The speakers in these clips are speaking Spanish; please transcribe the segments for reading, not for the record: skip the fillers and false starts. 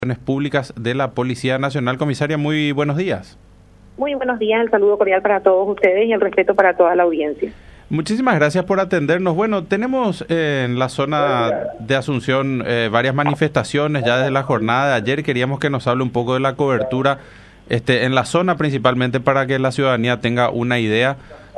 Públicas de la Policía Nacional. Comisaria, muy buenos días. Muy buenos días, el saludo cordial para todos ustedes y el respeto para toda la audiencia. Muchísimas gracias por atendernos. Bueno, tenemos en la zona de Asunción varias manifestaciones ya desde la jornada de ayer. Queríamos que nos hable un poco de la cobertura en la zona, principalmente para que la ciudadanía tenga una idea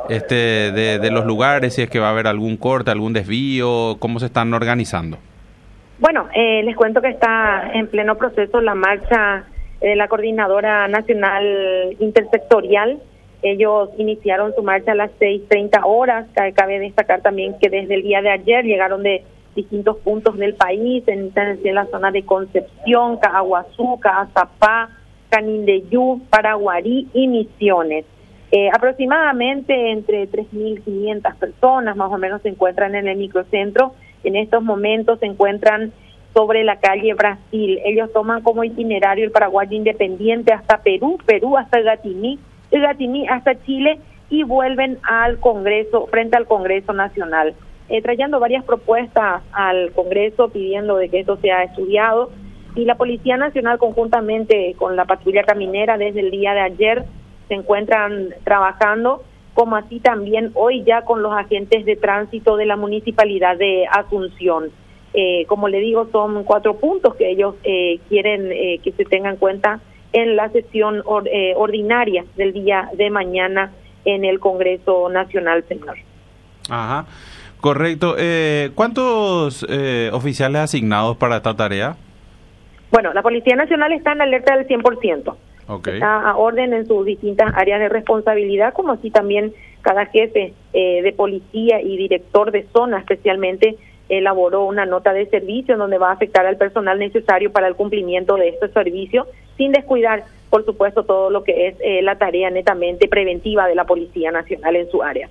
de los lugares, si es que va a haber algún corte, algún desvío, cómo se están organizando. Bueno, les cuento que está en pleno proceso la marcha de la Coordinadora Nacional Intersectorial. Ellos iniciaron su marcha a las 6:30 horas. Cabe destacar también que desde el día de ayer llegaron de distintos puntos del país, en la zona de Concepción, Cajaguazú, Caazapá, Canindeyú, Paraguarí y Misiones. Aproximadamente entre 3.500 personas más o menos se encuentran en el microcentro. En estos momentos se encuentran sobre la calle Brasil. Ellos toman como itinerario el Paraguay Independiente hasta Perú, Perú hasta Gatiní, Gatiní hasta Chile y vuelven al Congreso, frente al Congreso Nacional, trayendo varias propuestas al Congreso pidiendo de que esto sea estudiado. Y la Policía Nacional, conjuntamente con la patrulla caminera, desde el día de ayer se encuentran trabajando, como así también hoy ya con los agentes de tránsito de la Municipalidad de Asunción. Como le digo, son 4 puntos que ellos quieren que se tengan en cuenta en la sesión ordinaria del día de mañana en el Congreso Nacional, señor. Ajá, correcto. ¿Cuántos oficiales asignados para esta tarea? Bueno, la Policía Nacional está en alerta del 100%. Okay. Está a orden en sus distintas áreas de responsabilidad, como así también cada jefe de policía y director de zona especialmente elaboró una nota de servicio en donde va a afectar al personal necesario para el cumplimiento de este servicio, sin descuidar, por supuesto, todo lo que es la tarea netamente preventiva de la Policía Nacional en su área.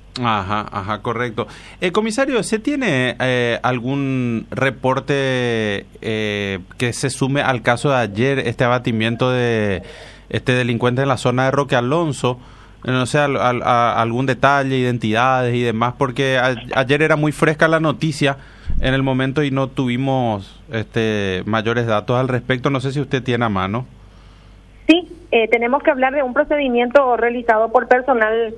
Ajá, correcto. Comisario, ¿se tiene algún reporte que se sume al caso de ayer, este abatimiento de este delincuente en la zona de Roque Alonso? No sé, algún detalle, identidades y demás, porque ayer era muy fresca la noticia en el momento y no tuvimos mayores datos al respecto. No sé si usted tiene a mano. Sí, tenemos que hablar de un procedimiento realizado por personal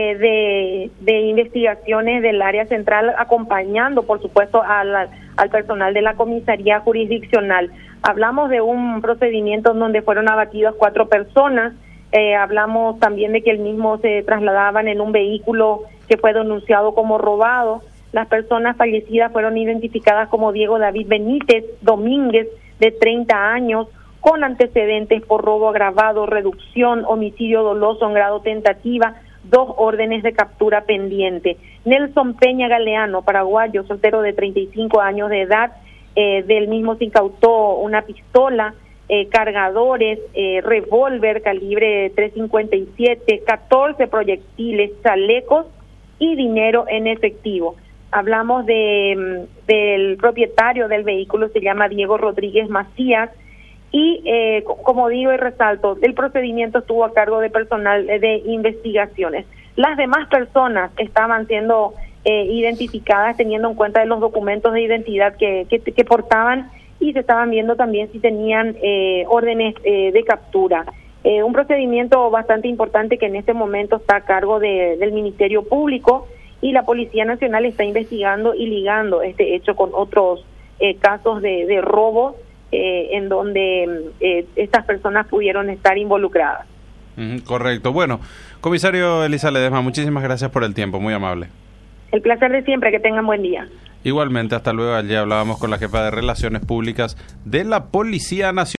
de investigaciones del área central, acompañando, por supuesto, al personal de la comisaría jurisdiccional. Hablamos de un procedimiento en donde fueron abatidas 4 personas. Hablamos también de que el mismo se trasladaban en un vehículo que fue denunciado como robado. Las personas fallecidas fueron identificadas como Diego David Benítez Domínguez, de 30 años, con antecedentes por robo agravado, reducción, homicidio doloso en grado tentativa, 2 órdenes de captura pendiente. Nelson Peña Galeano, paraguayo, soltero de 35 años de edad, del mismo se incautó una pistola, cargadores, revólver calibre .357, 14 proyectiles, chalecos y dinero en efectivo. Hablamos del propietario del vehículo, se llama Diego Rodríguez Macías, y como digo y resalto, el procedimiento estuvo a cargo de personal de investigaciones. Las demás personas estaban siendo identificadas teniendo en cuenta de los documentos de identidad que portaban, y se estaban viendo también si tenían órdenes de captura. Un procedimiento bastante importante que en este momento está a cargo del Ministerio Público, y la Policía Nacional está investigando y ligando este hecho con otros casos de robo en donde estas personas pudieron estar involucradas. Correcto. Bueno, comisario Elisa Ledesma, muchísimas gracias por el tiempo, muy amable. El placer de siempre, que tengan buen día. Igualmente, hasta luego. Allí hablábamos con la jefa de Relaciones Públicas de la Policía Nacional.